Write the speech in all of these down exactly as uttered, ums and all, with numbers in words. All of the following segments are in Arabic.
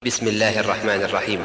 بسم الله الرحمن الرحيم.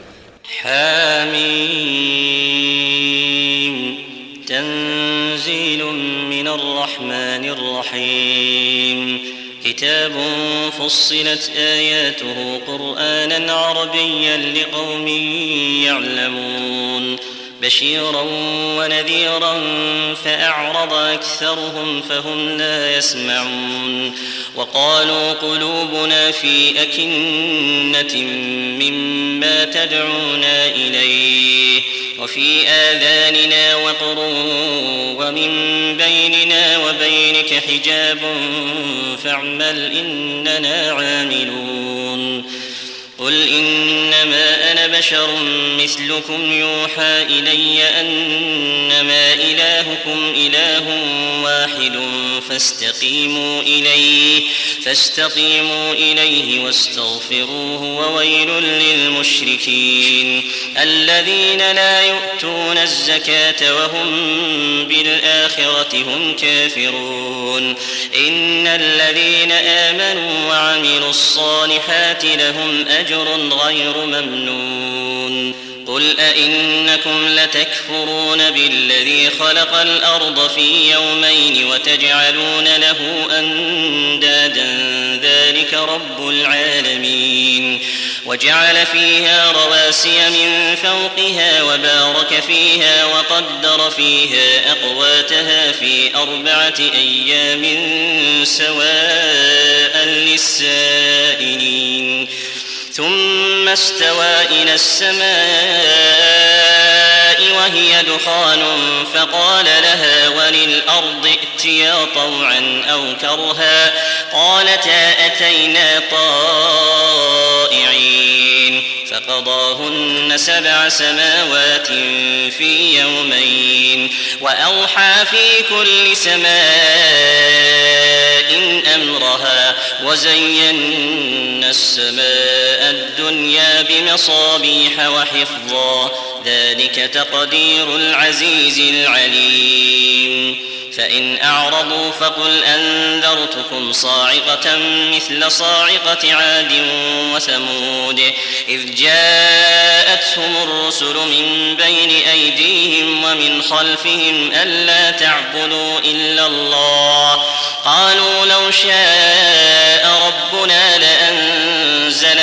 حاميم تنزيل من الرحمن الرحيم. كتاب فصلت آياته قرآنا عربيا لقوم يعلمون بشيرا ونذيرا فأعرض أكثرهم فهم لا يسمعون. وقالوا قلوبنا في أكنة مما تدعونا إليه وفي آذاننا وقر ومن بيننا وبينك حجاب فاعمل إننا عاملون. قل إنما أنا بشر مثلكم يوحى إلي أنما إلهكم إله واحد فاستقيموا إليه فاستقيموا إليه واستغفروه. وويل للمشركين الذين لا يؤتون الزكاة وهم بالآخرة هم كافرون. إن الذين آمنوا وعملوا الصالحات لهم أجر غير ممنون. قل أئنكم لتكفرون بالذي خلق الأرض في يومين وتجعلون له أندادا ذلك رب العالمين. وجعل فيها رواسي من فوقها وبارك فيها وقدر فيها أقواتها في أربعة أيام سواء للسائلين. ثم استوى إلى السماء وهي دخان فقال لها وللأرض ائتيا طوعا أو كرها قالتا أتينا طائعين. فقضاهن سبع سماوات في يومين وأوحى في كل سماء أمرها وزينا السماء الدنيا بمصابيح وحفظا ذلك تقدير العزيز العليم. فإن أعرضوا فقل أنذرتكم صاعقة مثل صاعقة عاد وثمود إذ جاءتهم الرسل من بين أيديهم ومن خلفهم ألا تعبدوا إلا الله قالوا لو شاء ربنا لأنزل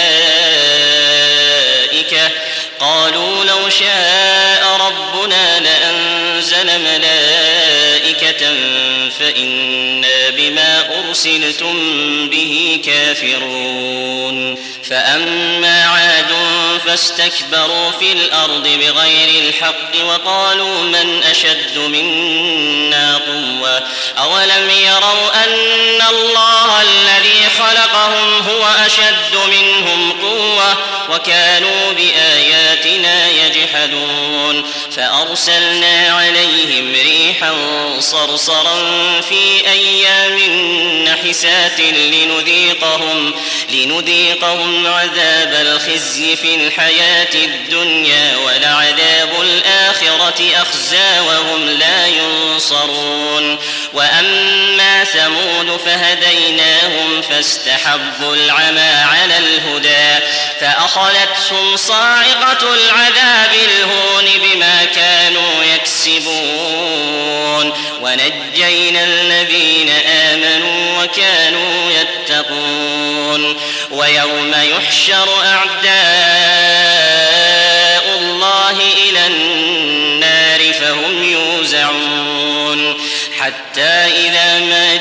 ملائكة قالوا لو شاء ربنا لأنزل ملائكة فإنا بما أرسلتم به كافرون. فأما عاد فاستكبروا في الأرض بغير الحق وقالوا من أشد منا قوة أولم يروا أن الله الذي خلقهم هو أشد منهم قوة وكانوا بآياتنا يجحدون. فأرسلنا عليهم ريحا صرصرا في أيام نحسات لنذيقهم, لنذيقهم عذاب الخزي في الحياة الدنيا ولعذاب الآخرة أخزى وهم لا ينصرون. وأما ثمود فهديناهم فاستحبوا العمى على الهدى فأخذتهم صاعقة العذاب الهون بما كانوا يكسبون ونجينا الذين آمنوا وكانوا يتقون. ويوم يحشر أعداء الله إلى النار فهم يوزعون حتى إذا ما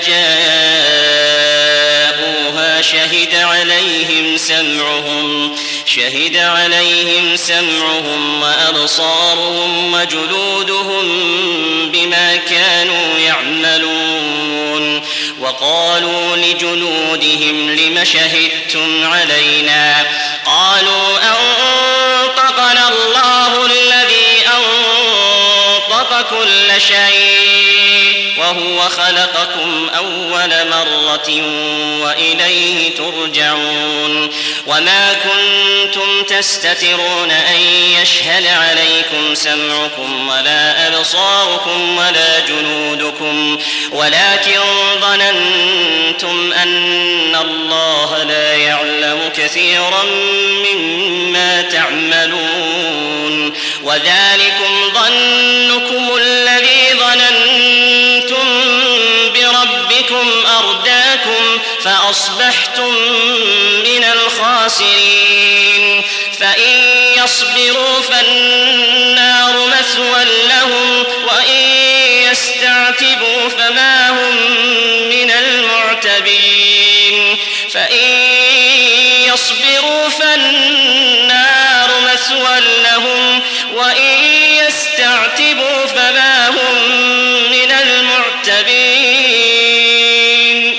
جاءوها شهد عليهم سمعهم شهد عليهم سمعهم وأبصارهم وجلودهم بما كانوا يعملون. وقالوا لجلودهم لم شهدتم علينا قالوا أنطقنا الله الذي أنطق كل شيء وهو خلقكم أول مرة وإليه ترجعون وما كنتم تستترون أن يشهد عليكم سمعكم ولا أبصاركم ولا جنودكم ولكن ظننتم أن الله لا يعلم كثيرا مما تعملون وذلكم ظنكم الذي ظننتم بربكم أرداكم فأصبحتم من الخاسرين فإن يصبروا فالنار مثوى لهم وإن يستعتبوا فما هم من المعتبين فإن يصبروا فالنار مثوى لهم وإن يستعتبوا فما هم من المعتبين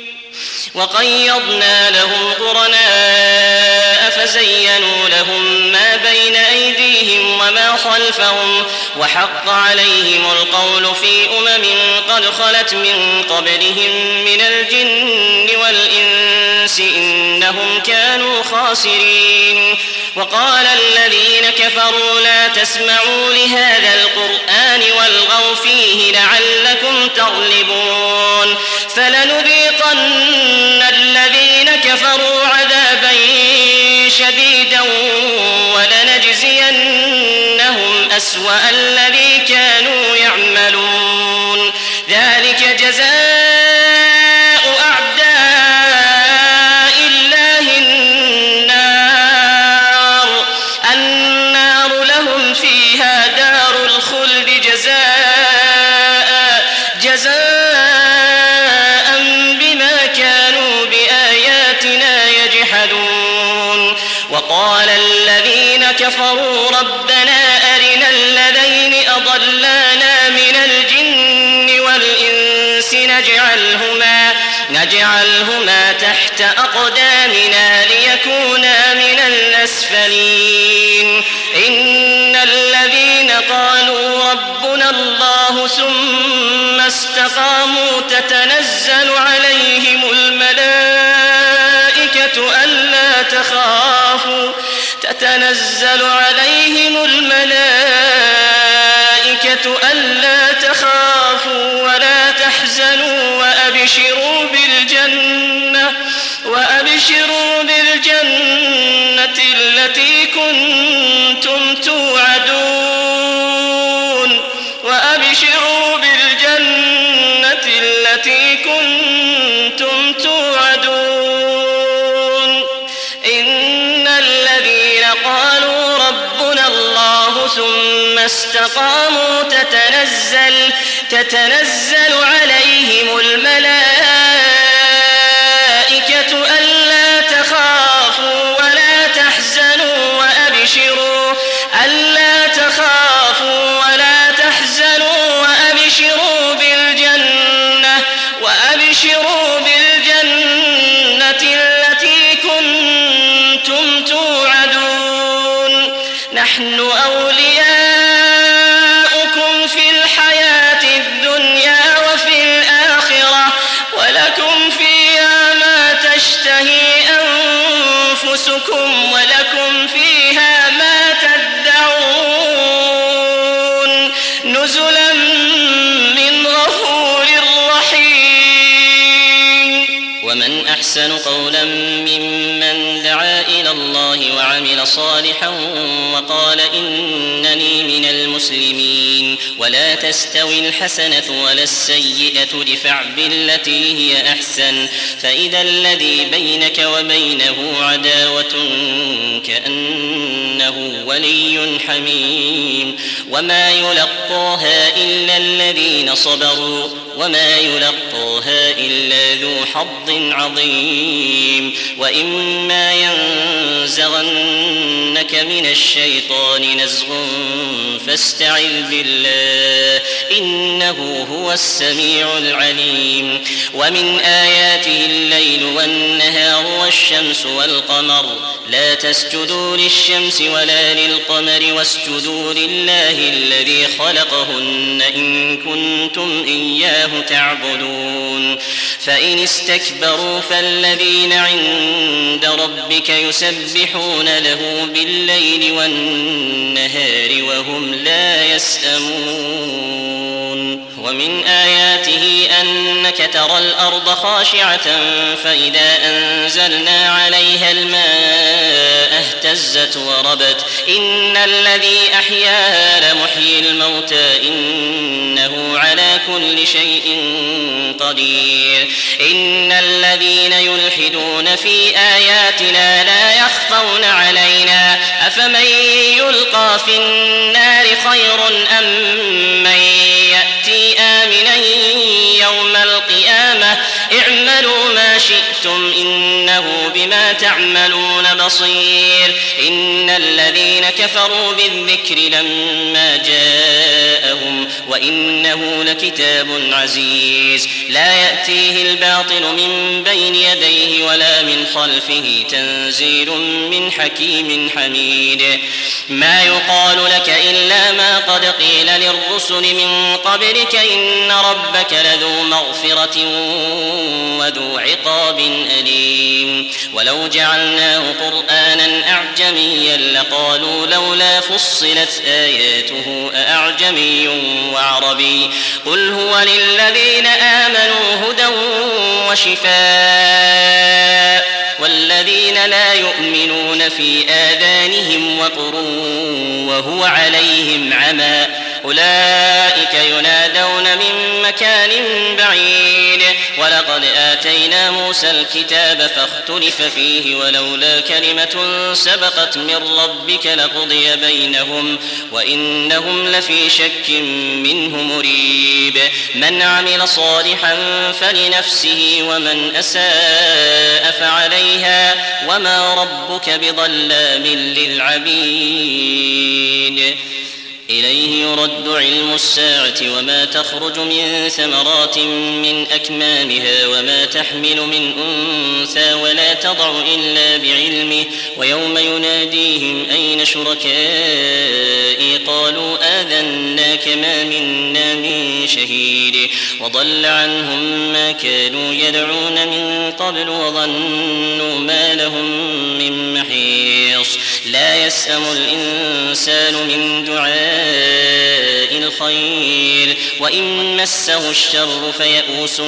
وقيضنا لهم قرناء فزينوا لهم ما بين أيديهم وما خلفهم وحق عليهم القول في أمم قد خلت من قبلهم من الجن والإنس إنهم كانوا خاسرين وقال الذين كفروا لا تسمعوا لهذا القرآن والغوا فيه لعلكم تغلبون فلنذيقن الذين كفروا عذابا شديدا ولنجزينهم أسوأ الذي كانوا يعملون ذلك جزاء أعداء الله النار النار لهم فيها دار الخلد جزاء جزاء بما كانوا بآياتنا يجحدون وقال الذين كفروا ربنا أرنا الذين أضلانا من الجن والإنس نجعلهما, نجعلهما تحت أقدامنا ليكونا من الأسفلين إن الذين قالوا ربنا الله ثم استقاموا تتنزل عليهم الملائكة ألا تخافوا تتنزل عليهم الملائكة ألا تخافوا ولا تحزنوا وأبشروا بالجنة وأبشروا بالجنة التي كنتم توعدون وأبشروا بالجنة التي كنتم توعدون إن الذين قالوا ربنا الله ثم استقاموا تتنزل تتنزل عليهم الملائكة ألا تخافوا ولا تحزنوا وأبشروا ألا تخافوا ولا تحزنوا وأبشروا بالجنة وأبشروا بالجنة التي كنتم توعدون نحن أولياؤكم في الحياة الدنيا وفي الآخرة ولكم فيها ما تشتهي أنفسكم ولكم فيها ما تدعون نزلا من غفور رحيم ومن أحسن قولا ممن دعا إلى الله وعمل صالحا وقال إنني من المسلمين ولا تستوي الحسنة ولا السيئة ادفع بالتي هي أحسن فإذا الذي بينك وبينه عداوة كأنه ولي حميم وما يلقاها إلا الذين صبروا وما يلقاها إلا ذو حظ عظيم وإما ينزغنك من الشيطان نزغ فاستعذ بالله إنه هو السميع العليم ومن آياته الليل والنهار والشمس والقمر لا تسجدوا للشمس ولا للقمر واسجدوا لله الذي خلقهن إن كنتم إياه تعبدون فإن استكبروا فالذين عند ربك يسبحون له بالليل والنهار وهم لا يسأمون ومن آياته أنك ترى الأرض خاشعة فإذا أنزلنا عليها الماء اهتزت وربت إن الذي أحياها لمحيي الموتى إنه على كل شيء قدير إن الذين يلحدون في آياتنا لا يخفون علينا أفمن يلقى في النار خير أم من يأتي آمنا يوم القيامة اعملوا ما شئتم إنه بما تعملون بصير إن الذين كفروا بالذكر لما جاءهم وإنه لكتاب عزيز لا يأتيه الباطل من بين يديه ولا من خلفه تنزيل من حكيم حميد ما يقال لك إلا ما قد قيل للرسل من قبلك إن ربك لذو مغفرة وذو عقاب أليم ولو جعلناه قرآنا أعجميا لقالوا لولا فصلت آياته أأعجمي وعربي قل هو للذين آمنوا هدى وشفاء والذين لا يؤمنون في آذانهم وقر وهو عليهم عمى أولئك ينادون من مكان بعيد ولقد آتينا موسى الكتاب فاختلف فيه ولولا كلمة سبقت من ربك لقضي بينهم وإنهم لفي شك منه مريب من عمل صالحا فلنفسه ومن أساء فعليها وما ربك بظلام للعبيد إليه يرد علم الساعة وما تخرج من ثمرات من أكمامها وما تحمل من أنثى ولا تضع إلا بعلمه ويوم يناديهم أين شركائي قالوا آذناك ما منا من شهيد وضل عنهم ما كانوا يدعون من قبل وظنوا ما لهم من محيص لا يسأم الإنسان من دعاء الخير وإن مسه الشر فيئوس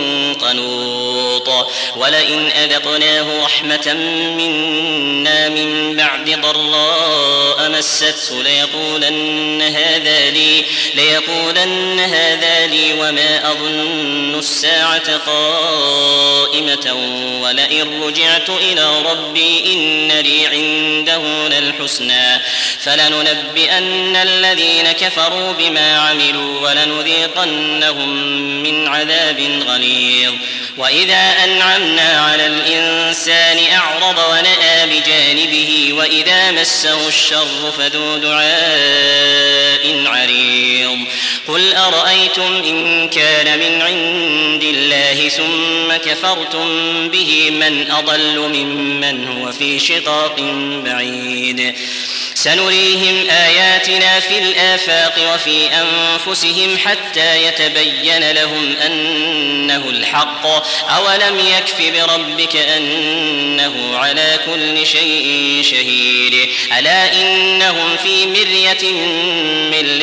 قنوط ولئن أذقناه رحمة منا من بعد ضراء مسته ليقولن هذا لي ليقولن هذا لي وما أظن الساعة قائمة ولئن رجعت إلى ربي إن لي عنده للحسنى فلننبئن الذين كفروا بما عملوا ولنذيقنهم من عذاب غليظ وإذا أنعمنا على الإنسان أعرض ونأى بجانبه وإذا مسه الشر فذو دعاء عريض قل أرأيتم إن كان من عند الله ثم كفرتم به من أضل ممن هو في شقاق بعيد سنريهم آياتنا في الآفاق وفي أنفسهم حتى يتبين لهم أنه الحق أولم يكف بربك أنه على كل شيء شهيد ألا إنهم في مرية من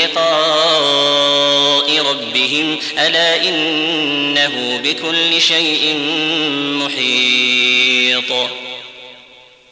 لقاء ربهم ألا إنه بكل شيء محيط